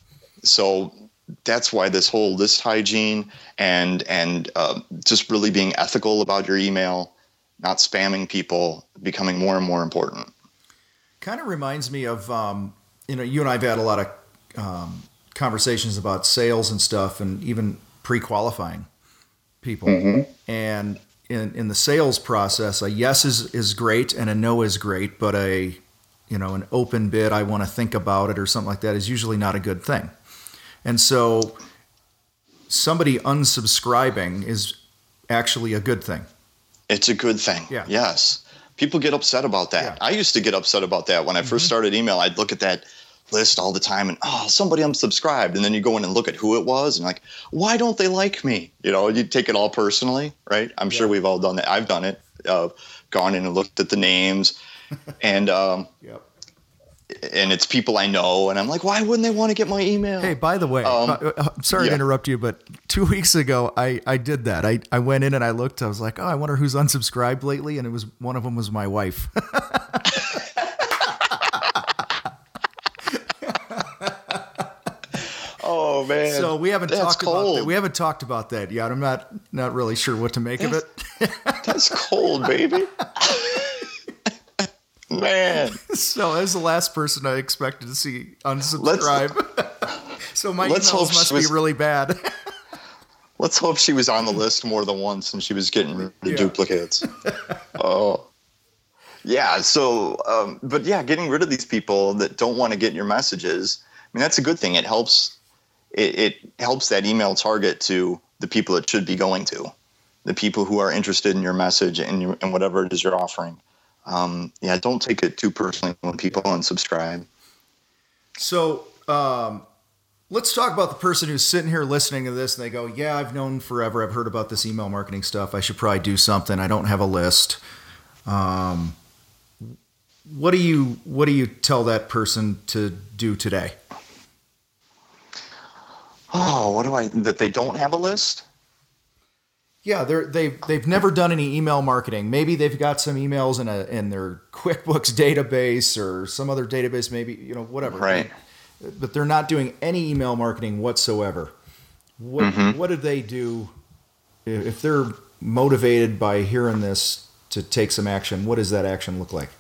So that's why this whole list hygiene and and uh, just really being ethical about your email, not spamming people, becoming more and more important. Kind of reminds me of, um, you know, you and I have had a lot of um, conversations about sales and stuff and even pre-qualifying people. Mm-hmm. And in, in the sales process, a yes is, is great and a no is great, but a, you know, an open bid, I want to think about it or something like that is usually not a good thing. And so somebody unsubscribing is actually a good thing. It's a good thing. Yeah. Yes. People get upset about that. Yeah. I used to get upset about that. When I mm-hmm. first started email, I'd look at that list all the time and, oh, somebody unsubscribed. And then you go in and look at who it was and like, why don't they like me? You know, you take it all personally, right? I'm yeah. sure we've all done that. I've done it. Uh, gone in and looked at the names. and um, yep. and it's people I know, and I'm like, why wouldn't they want to get my email? Hey, by the way, um, I'm sorry yeah. to interrupt you, but two weeks ago, I, I did that. I, I went in and I looked. I was like, oh, I wonder who's unsubscribed lately, and it was one of them was my wife. Oh man! So we haven't That's talked cold. about that. We haven't talked about that yet. I'm not not really sure what to make that's, of it. That's cold, baby. Man. So as the last person I expected to see unsubscribe. So my let's emails must was, be really bad. Let's hope she was on the list more than once and she was getting rid of yeah. duplicates. Oh. Yeah, so, um, but yeah, getting rid of these people that don't want to get your messages, I mean, that's a good thing. It helps, it, it helps that email target to the people it should be going to, the people who are interested in your message and, your, and whatever it is you're offering. Um, yeah, don't take it too personally when people unsubscribe. So um, let's talk about the person who's sitting here listening to this and they go, yeah, I've known forever. I've heard about this email marketing stuff. I should probably do something. I don't have a list. Um, what do you, what do you tell that person to do today? Oh, what do I, that they don't have a list? Yeah, they're, they've they've never done any email marketing. Maybe they've got some emails in a in their QuickBooks database or some other database, maybe, you know, whatever. Right. But they're not doing any email marketing whatsoever. What mm-hmm. what do they do if they're motivated by hearing this to take some action? What does that action look like?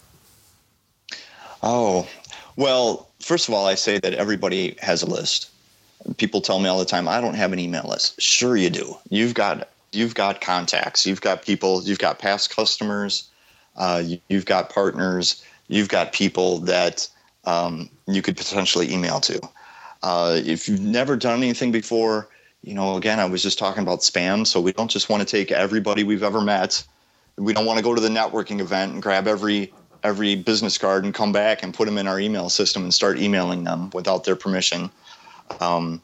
Oh, well, first of all, I say that everybody has a list. People tell me all the time, I don't have an email list. Sure you do. You've got You've got contacts, you've got people, you've got past customers, uh, you, you've got partners, you've got people that um, you could potentially email to. Uh, if you've never done anything before, you know, again, I was just talking about spam. So we don't just want to take everybody we've ever met. We don't want to go to the networking event and grab every every business card and come back and put them in our email system and start emailing them without their permission. Um,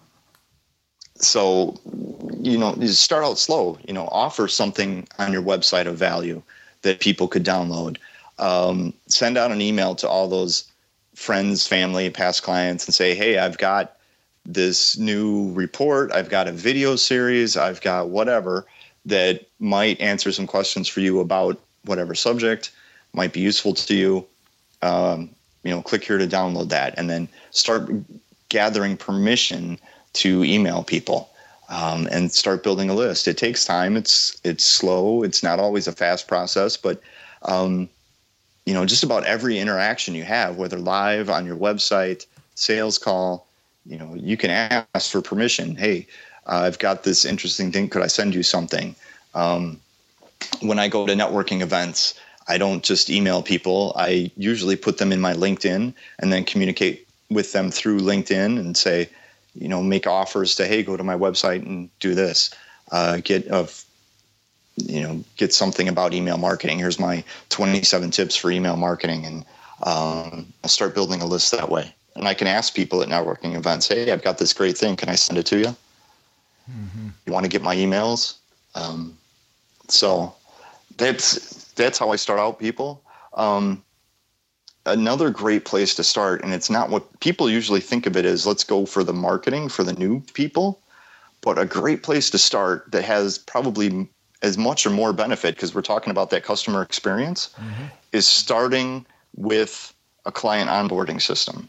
So, you know, you start out slow, you know, offer something on your website of value that people could download. Um, send out an email to all those friends, family, past clients and say, hey, I've got this new report. I've got a video series. I've got whatever that might answer some questions for you about whatever subject might be useful to you. Um, you know, click here to download that and then start gathering permission to email people um, and start building a list. It takes time. It's it's slow. It's not always a fast process, but um, you know, just about every interaction you have, whether live on your website, sales call, you know, you can ask for permission. Hey, uh, I've got this interesting thing. Could I send you something? Um, when I go to networking events, I don't just email people. I usually put them in my LinkedIn and then communicate with them through LinkedIn and say, you know, make offers to, hey, go to my website and do this. Uh, get of, you know, get something about email marketing. Here's my twenty-seven tips for email marketing, and um, I start building a list that way. And I can ask people at networking events, hey, I've got this great thing. Can I send it to you? Mm-hmm. You want to get my emails? Um, so that's that's how I start out, people. Um, Another great place to start, and it's not what people usually think of it as, let's go for the marketing for the new people, but a great place to start that has probably as much or more benefit, because we're talking about that customer experience, mm-hmm. is starting with a client onboarding system.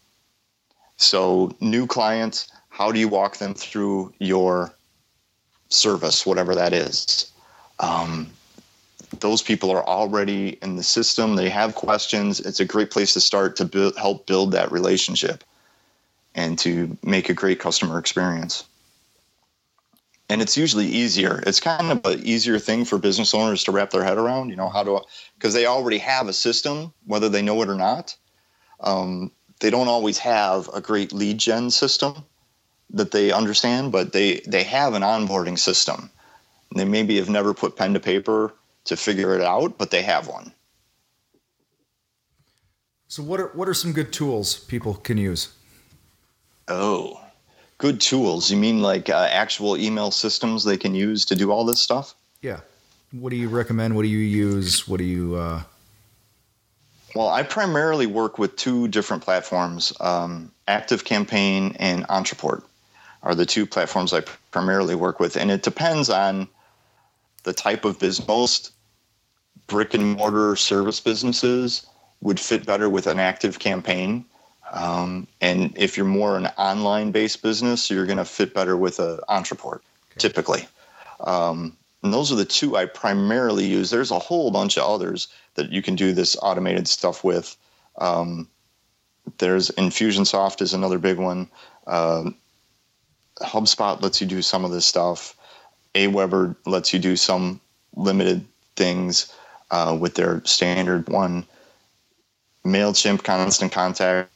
So new clients, how do you walk them through your service, whatever that is? Um, Those people are already in the system. They have questions. It's a great place to start to build, help build that relationship and to make a great customer experience. And it's usually easier. It's kind of an easier thing for business owners to wrap their head around, you know, how to, because they already have a system, whether they know it or not. Um, they don't always have a great lead gen system that they understand, but they, they have an onboarding system. They maybe have never put pen to paper to figure it out, but they have one. So what are what are some good tools people can use? Oh, good tools. You mean like uh, actual email systems they can use to do all this stuff? Yeah. What do you recommend? What do you use? What do you... Uh... Well, I primarily work with two different platforms. Um, ActiveCampaign and Ontraport are the two platforms I primarily work with. And it depends on the type of business. Most brick and mortar service businesses would fit better with an ActiveCampaign. Um, and if you're more an online based business, you're going to fit better with a Ontraport, okay. typically. Um, and those are the two I primarily use. There's a whole bunch of others that you can do this automated stuff with. Um, there's Infusionsoft is another big one. Uh, HubSpot lets you do some of this stuff. Aweber lets you do some limited things uh, with their standard one. MailChimp, Constant Contact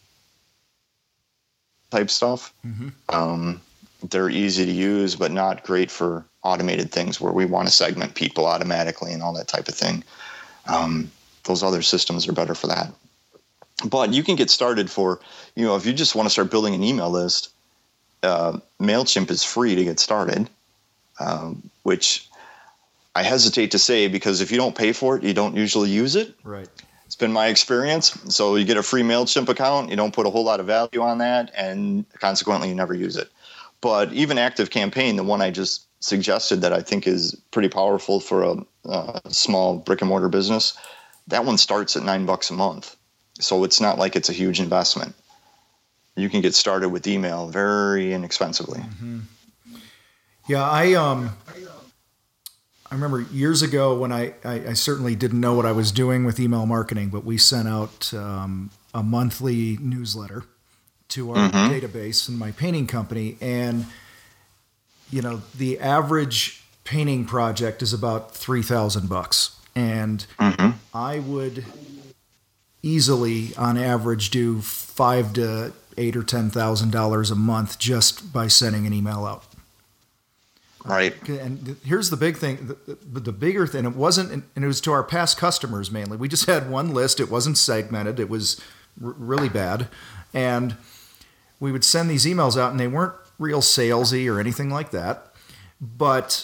type stuff. Mm-hmm. Um, they're easy to use, but not great for automated things where we want to segment people automatically and all that type of thing. Um, those other systems are better for that. But you can get started for, you know, if you just want to start building an email list, uh, MailChimp is free to get started, um, which I hesitate to say because if you don't pay for it, you don't usually use it. Right. It's been my experience. So you get a free MailChimp account, you don't put a whole lot of value on that, and consequently you never use it. But even ActiveCampaign, the one I just suggested that I think is pretty powerful for a, a small brick and mortar business, that one starts at nine bucks a month. So it's not like it's a huge investment. You can get started with email very inexpensively. Mm-hmm. Yeah, I um, I remember years ago when I, I, I certainly didn't know what I was doing with email marketing, but we sent out um, a monthly newsletter to our mm-hmm. database in my painting company. And, you know, the average painting project is about three thousand bucks. And mm-hmm. I would easily, on average, do five to eight or ten thousand dollars a month just by sending an email out. Right. And here's the big thing, the, the, the bigger thing, it wasn't, and it was to our past customers mainly. We just had one list. It wasn't segmented. It was r- really bad. And we would send these emails out and they weren't real salesy or anything like that. But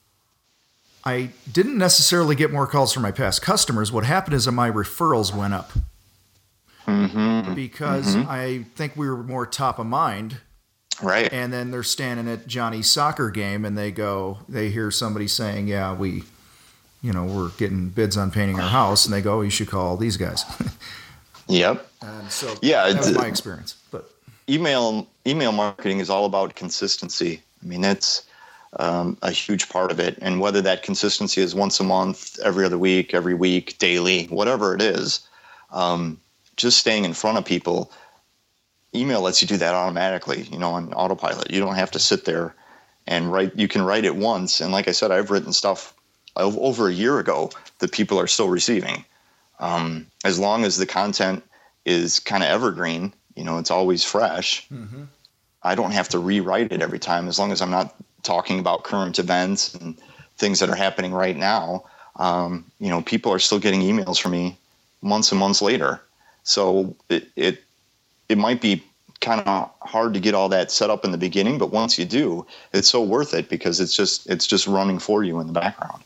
I didn't necessarily get more calls from my past customers. What happened is that my referrals went up mm-hmm. because mm-hmm. I think we were more top of mind. Right. And then they're standing at Johnny's soccer game and they go, they hear somebody saying, yeah, we, you know, we're getting bids on painting our house. And they go, you should call these guys. Yep. And so yeah, that was my experience. But email, email marketing is all about consistency. I mean, that's um, a huge part of it. And whether that consistency is once a month, every other week, every week, daily, whatever it is, um, just staying in front of people. Email lets you do that automatically, you know, on autopilot. You don't have to sit there and write. You can write it once. And like I said, I've written stuff over a year ago that people are still receiving. Um, as long as the content is kind of evergreen, you know, it's always fresh. Mm-hmm. I don't have to rewrite it every time as long as I'm not talking about current events and things that are happening right now. Um, you know, people are still getting emails from me months and months later. So it, it It might be kind of hard to get all that set up in the beginning, but once you do, it's so worth it because it's just it's just running for you in the background.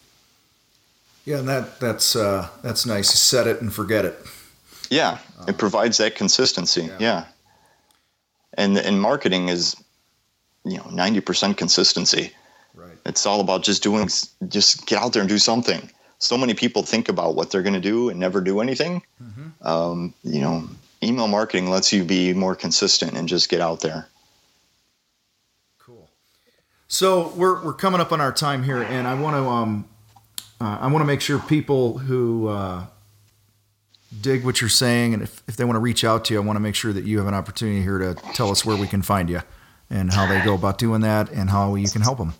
Yeah, and that that's uh, that's nice. Set it and forget it. Yeah, um, it provides that consistency. Yeah, yeah. and and marketing is, you know, ninety percent consistency. Right. It's all about just doing, just get out there and do something. So many people think about what they're going to do and never do anything. Mm-hmm. Um, you know. Email marketing lets you be more consistent and just get out there. Cool. So we're we're coming up on our time here, and I want to um uh, I want to make sure people who uh, dig what you're saying, and if, if they want to reach out to you, I want to make sure that you have an opportunity here to tell us where we can find you and how they go about doing that and how you can help them.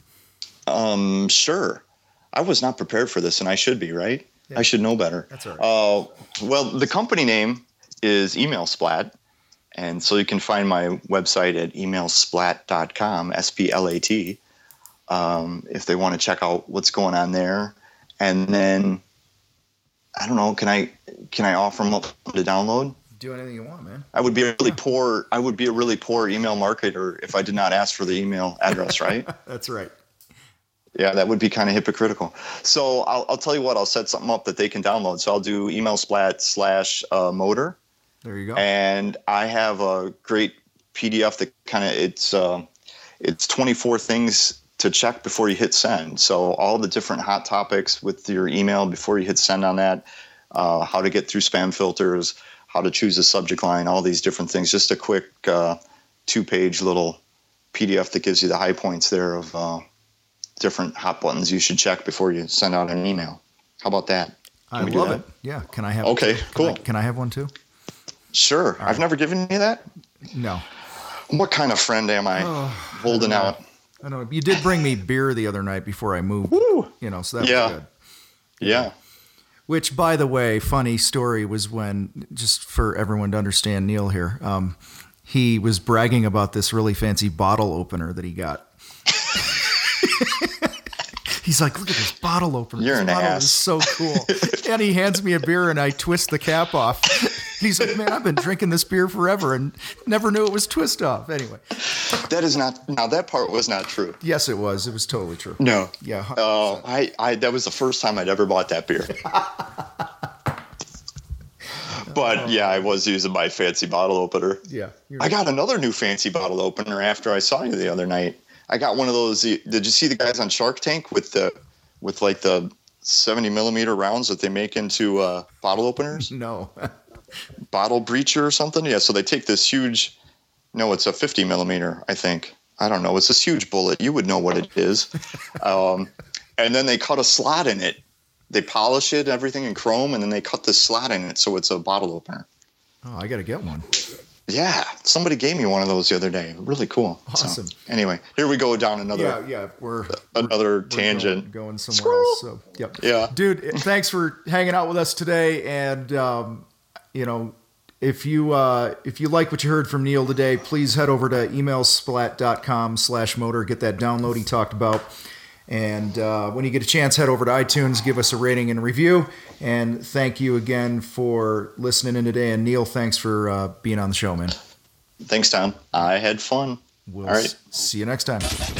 Um, sure. I was not prepared for this, and I should be, right? Yeah. I should know better. That's all right. Uh, well, the company name is EmailSplat, and so you can find my website at email splat dot com, S P L A T, um, if they want to check out what's going on there. And then, I don't know, can I can I offer them up to download? Do anything you want, man. I would be a really yeah. poor I would be a really poor email marketer if I did not ask for the email address, right? That's right. Yeah, that would be kind of hypocritical. So I'll, I'll tell you what, I'll set something up that they can download. So I'll do email splat slash uh, motor. There you go. And I have a great P D F that kind of, it's uh, it's twenty-four things to check before you hit send. So all the different hot topics with your email before you hit send on that, uh, how to get through spam filters, how to choose a subject line, all these different things. Just a quick uh, two-page little P D F that gives you the high points there of uh, different hot buttons you should check before you send out an email. How about that? Can I we love do that? It. Yeah. Can I have? Okay. Can cool. I, can I have one too? Sure. Right. I've never given you that. No. What kind of friend am I? Oh, holding I out. I know you did bring me beer the other night before I moved. Woo. You know, so that yeah. was good. Yeah. Which, by the way, funny story was when, just for everyone to understand, Neil here, um, he was bragging about this really fancy bottle opener that he got. He's like, look at this bottle opener. You're this an bottle ass. is so cool. And he hands me a beer and I twist the cap off. He's like, man, I've been drinking this beer forever and never knew it was twist off. Anyway. That is not, now that part was not true. Yes, it was. It was totally true. No. Yeah. Oh, uh, I, I, that was the first time I'd ever bought that beer. But yeah, I was using my fancy bottle opener. Yeah. I got another new fancy bottle opener after I saw you the other night. I got one of those. Did you see the guys on Shark Tank with the, with like the seventy millimeter rounds that they make into uh, bottle openers? No. Bottle breacher or something? Yeah. So they take this huge, no, it's a fifty millimeter, I think. I don't know. It's this huge bullet. You would know what it is. um, and then they cut a slot in it. They polish it, everything in chrome, and then they cut this slot in it so it's a bottle opener. Oh, I got to get one. Yeah, somebody gave me one of those the other day. Really cool. Awesome. So, anyway, here we go down another. Yeah, yeah, we're another we're, tangent. We're going, going somewhere Squirrel. else. So, yep. Yeah, dude, thanks for hanging out with us today. And um, you know, if you uh, if you like what you heard from Neil today, please head over to emailsplat.com slash motor. Get that download he talked about. And uh, when you get a chance, head over to iTunes, give us a rating and a review. And thank you again for listening in today. And Neil, thanks for uh, being on the show, man. Thanks, Tom. I had fun. We'll All right. s- see you next time.